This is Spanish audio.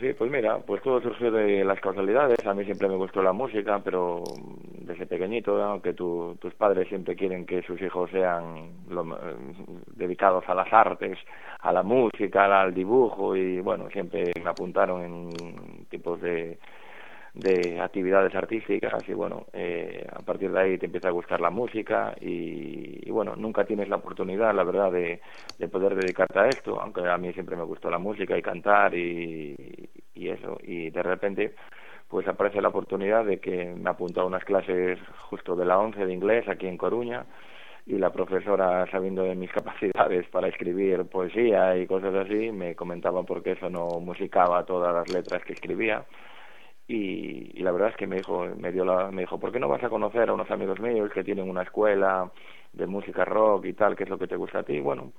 sí, pues mira, pues todo surgió de las causalidades. A mí siempre me gustó la música, pero desde pequeñito, aunque tus padres siempre quieren que sus hijos sean dedicados a las artes, a la música, al dibujo, y bueno, siempre me apuntaron en tipos de actividades artísticas y bueno, a partir de ahí te empieza a gustar la música y bueno, nunca tienes la oportunidad, la verdad, de poder dedicarte a esto, aunque a mí siempre me gustó la música y cantar y eso, y de repente pues aparece la oportunidad de que me apunto a unas clases justo de la 11 de inglés aquí en Coruña, y la profesora, sabiendo de mis capacidades para escribir poesía y cosas así, me comentaba por qué eso no musicaba todas las letras que escribía. Y la verdad es que me dijo, ¿por qué no vas a conocer a unos amigos míos que tienen una escuela de música rock y tal, que es lo que te gusta a ti? Bueno,